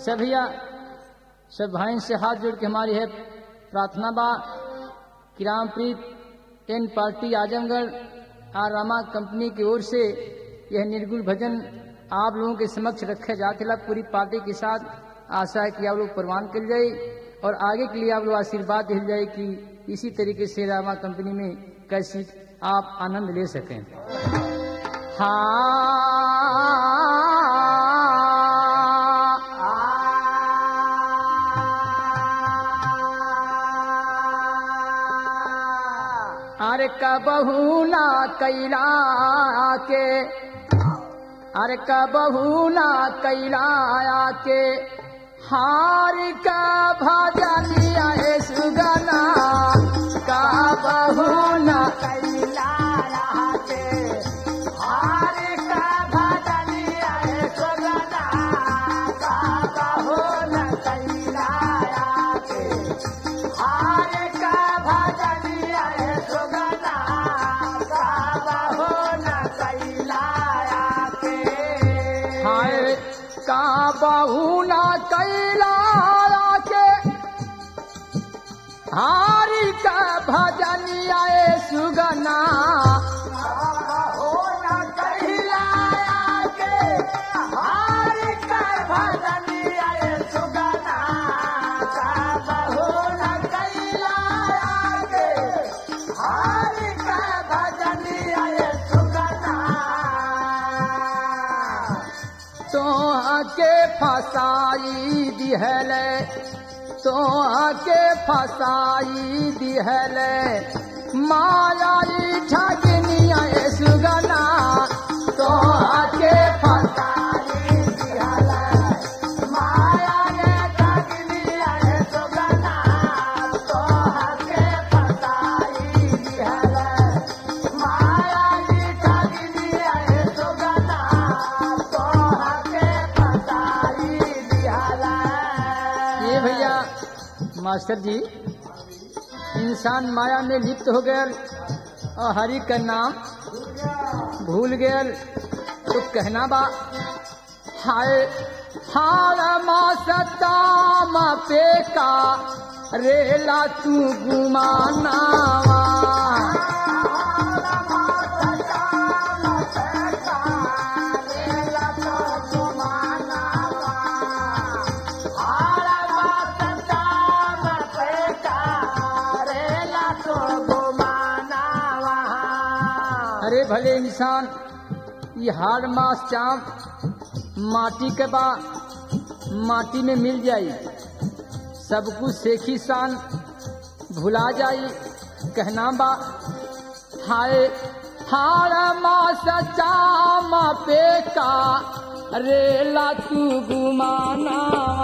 अच्छा भैया, सब भाई से हाथ जोड़ के हमारी है प्रार्थना बा कि रामप्रीत एन पार्टी आजमगढ़ और रामा कंपनी की ओर से यह निर्गुण भजन आप लोगों के समक्ष रखे जाते पूरी पार्टी के साथ आशा है कि आप लोग प्रवान कर जाए और आगे के लिए आप लोग आशीर्वाद मिल जाए कि इसी तरीके से रामा कंपनी में कैसे आप आनंद ले सकें। अरे कबहू ना कैला के, अरे कबहू ना कैला के हार का भजनिया सुगना, कबहू ना कैला के हार का भजनिया सुगना, कबहू ना कैला के हार का भजनिया सुगना, कबहू ना कैला के हाय कबहू ना कैला के हारी का भजनिया सुगना, कबहू ना कैला के हारी का भजनिया सुगना, कबहू ना कैला के हारी का भजनिया सुगना। तो आके फसाई दिहले, तो आके फसाई दिहले मायाई ठगनिया सुगना, तो आके फसाई दिहले मायाई ठगनिया सुगना, तो आके फसाई दिहले मायाई ठगनिया सुगना, तो आके फसाई दिहले। ये भैया मास्टर जी, इंसान माया में लिप्त हो गया और हरि का नाम भूल गया, तो कहना बा हाय हार मा सताम पे का रेला तू गुमाना, अरे भले इंसान ये हार मास चाम माटी के बा माटी में मिल जाई, सब कुछ सेखी शान भुला जाई, कहना बा हाय हार मास चाम पे का रेला तू गुमाना,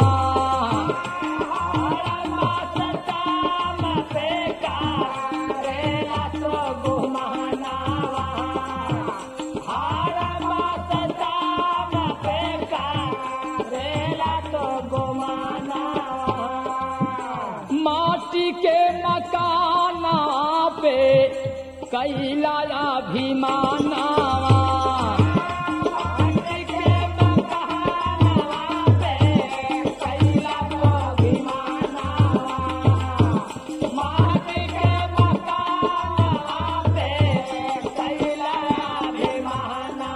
माटी के मकाना पे कैला अभिमाना, माटी के मकाना पे कैला अभिमाना, माटी के मकाना पे कैला अभिमाना।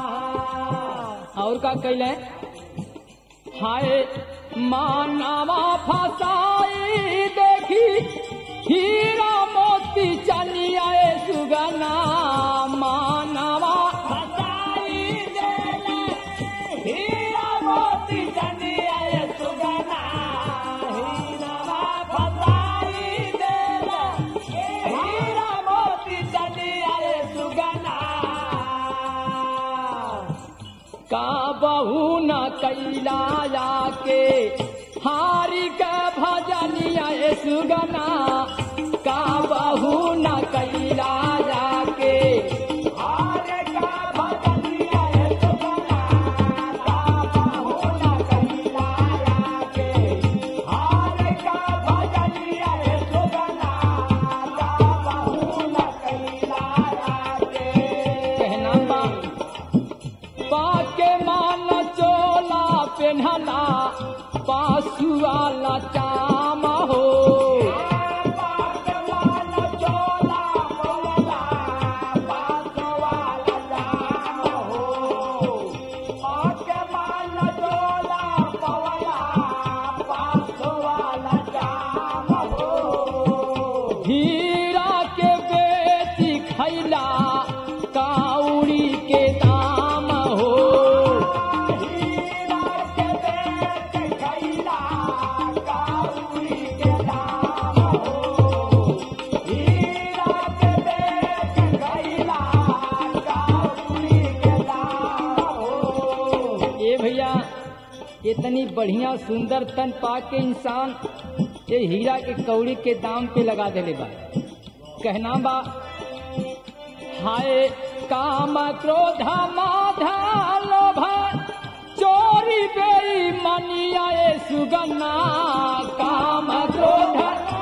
और का कैले हाय मानवा फसाई देखी हीरा मोती चनिया सुगना, मानवा फसाई देले हीरा मोती चनिया सुगना, हीरा फसाई देले हीरा मोती चनिया सुगना, कबहू न कैला के हारी का भजनिया सुगना, कबहू न कैला के हारी का भजनिया सुगना, कबहू न कैला के हारी का भजनिया सुगना, कबहू न कैला के। कहना बा पाके मान चोला पेन्हला वाला चाम हो। हीरा के बेटी खैला काउरी के दाम हो। ए भैया इतनी बढ़िया सुंदर तन पा के इंसान ये हीरा के कौड़ी के दाम पे लगा देले बा। कहना बा हाय काम क्रोध माधा लोभ चोरी बेईमानिया ए सुगन्ना। काम क्रोध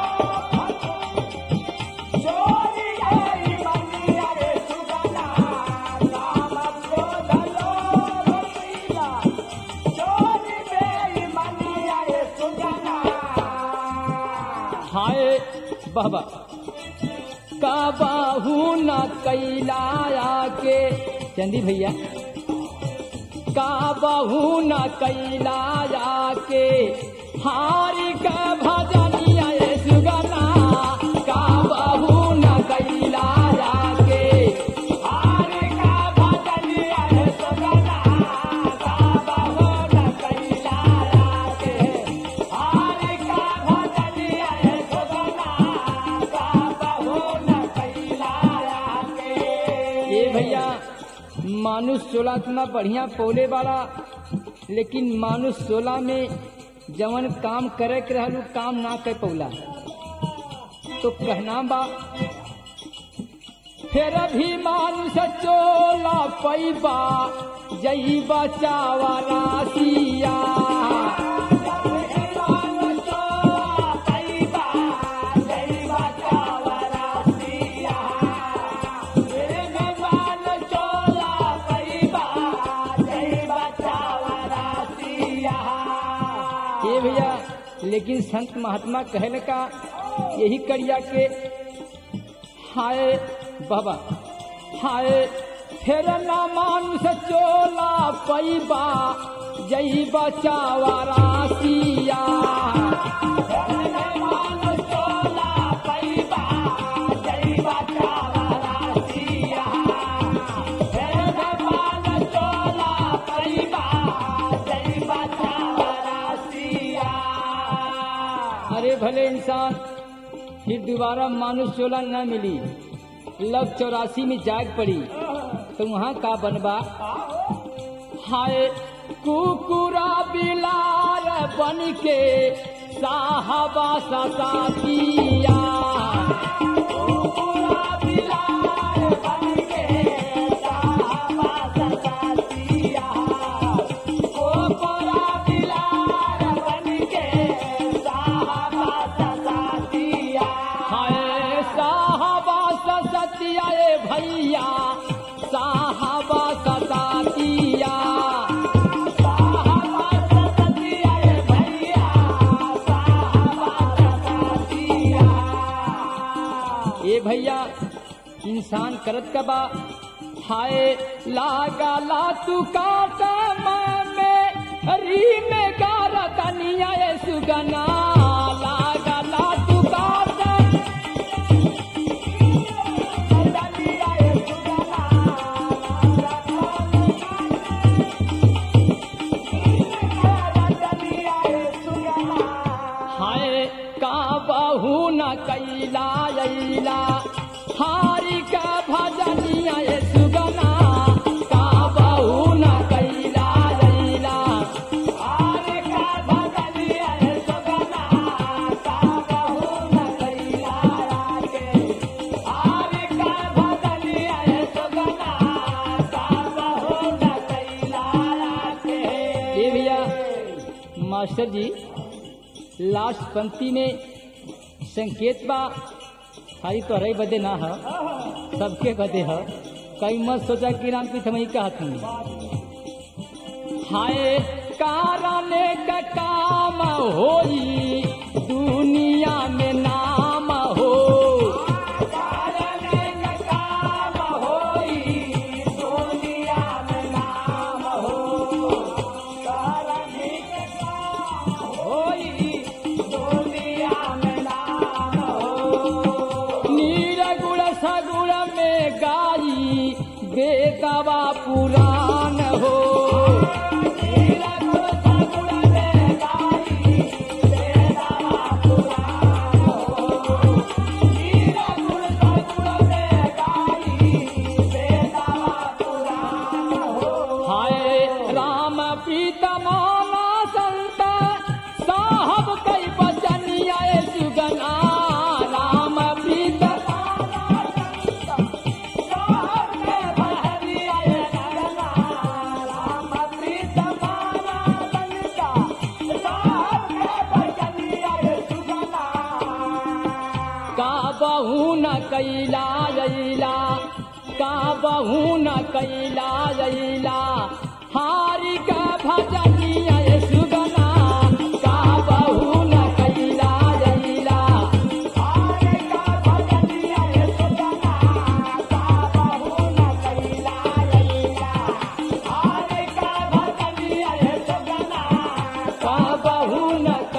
हाय बाबा काबाहू न कैलाया के चंदी भैया काबाहू न कैलाया के हारी का भजनिया ए सुगना। काबाहू न कैलाया के हारी का भजनिया ए सुगना। काबाहू न कैलाया के हारी का भजनिया ए सुगना। काबाहू न कैलाया के। ये भैया मानुष 16 इतना बढ़िया पौले वाला, लेकिन मानुष 16 में जवन काम करे के रहलू काम ना कर पौला। तो कहना बा फिर भी मानुष चोला पैबा जई बचावा रासिया। भैया लेकिन संत महात्मा कहले का यही करिया के हाय बाबा हाय फिर ना मानुष चोला पैबा जई बचावा रासिया। अरे भले इंसान फिर दोबारा मानुष चोला न मिली, लव 84 में जाग पड़ी तो वहाँ का बनबा। हाय कुकुरा बिलार बन के साहबा साथिया। भैया साहबा सतिया भैया साहबा सतिया। ये भैया इंसान करत कबा हाय लागा ला तू काटा में री में गारा तनिया ए सुगना। लागा ला तू काटा काबहू न कैला हारी का भजनिया ए सुगना। काबहू न कैला हारी का भजनिया ए सुगना। काबहू न कैला हारी का भजनिया ए सुगना। काबहू न कैला। भैया मास्टर जी लास्ट पंक्ति में संकेत बा खाली तो रही बदे ना है सबके बदे है। कई मत सोचा कि राम की थमई का हाथ में हाय कारण का काम होई दुनिया में नाम हो। कारण का काम होई दुनिया में नाम हो। कारण का काम होई दुनिया में नाम हो। नीरगुण सगुण में गाई बेदवा पुराण हो। कैला जैला का बहू न कैला जैला हारी का भजनिया सुगना का बहू न कैला जैला हारी का भजनिया सुगना का बहू न कैला जैला हारी का भजनिया सुगना का बहू न